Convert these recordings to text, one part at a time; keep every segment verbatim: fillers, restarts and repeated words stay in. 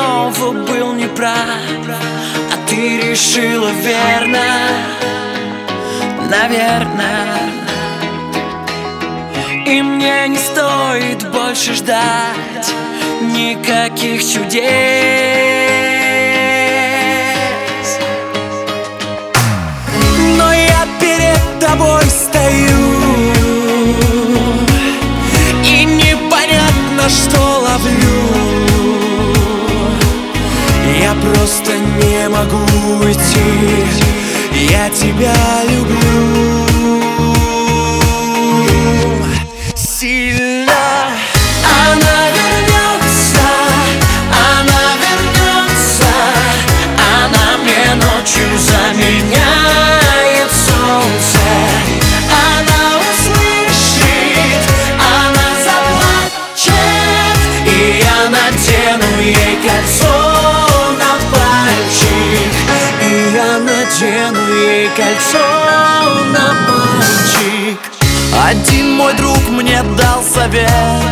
снова был неправ, а ты решила верно, наверное. И мне не стоит больше ждать никаких чудес. Но я перед тобой стою, и непонятно, что ловлю. Я просто не могу уйти, я тебя люблю сильно. Она вернется, она вернется, она мне ночью заменяет солнце. Она услышит, она заплачет, и я надену ей кольцо на пальчик, и я надену ей кольцо на пальчик. Один мой друг мне дал совет: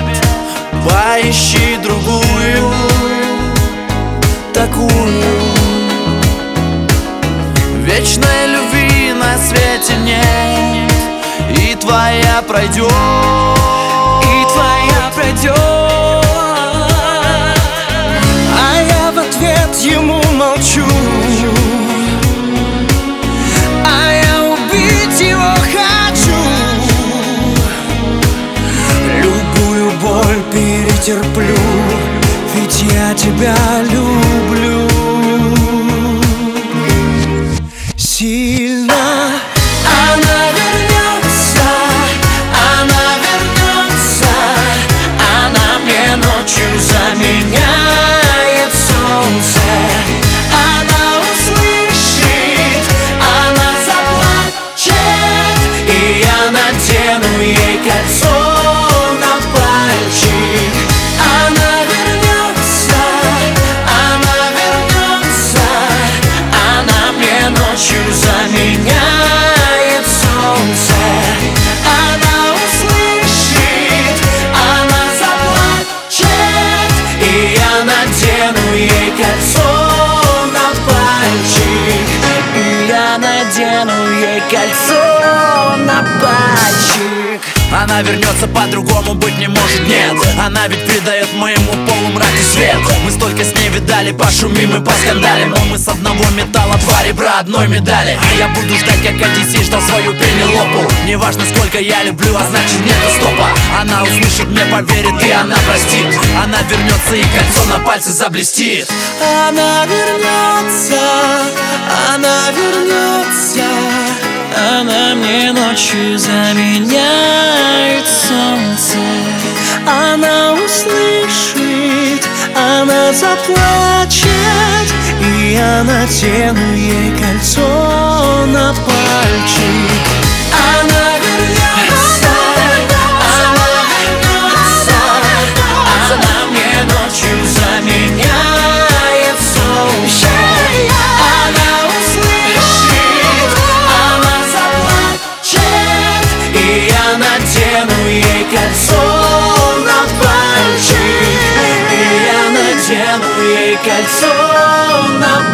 поищи другую, такую. Вечной любви на свете нет, и твоя пройдет, и твоя пройдет. А я в ответ ему молчу, а я убить его хочу. Любую боль перетерплю, ведь я тебя люблю сильно. Она вернется, она вернется, она мне ночью заменяет солнце. Она услышит, она заплачет, и я надену ей кольцо на пальчик. Она вернется, она вернется, она мне ночью заменяет солнце. Она услышит, она заплачет, и я надену ей кольцо на пальчик, и я надену ей кольцо на пальчик. Она вернется, по-другому быть не может, нет. Она ведь придает моему полумраку свет. Мы столько с ней видали, пошумим и поскандалим, но мы с одного металла, два ребра одной медали. Я буду ждать, как Одиссей ждал свою Пенелопу. Неважно, сколько я люблю, а значит нету стопа. Она услышит, мне поверит, и она простит. Она вернется, и кольцо на пальце заблестит. Она вернется, она вернется, она мне ночью заменяет солнце. Она услышит, она заплачет, и я надену ей кольцо на пальчик. Она вернется, она вернется, она мне ночью заменяет солнце. Она услышит, она заплачет, и я надену ей кольцо на пальчик, и я надену ей кольцо на пальчик.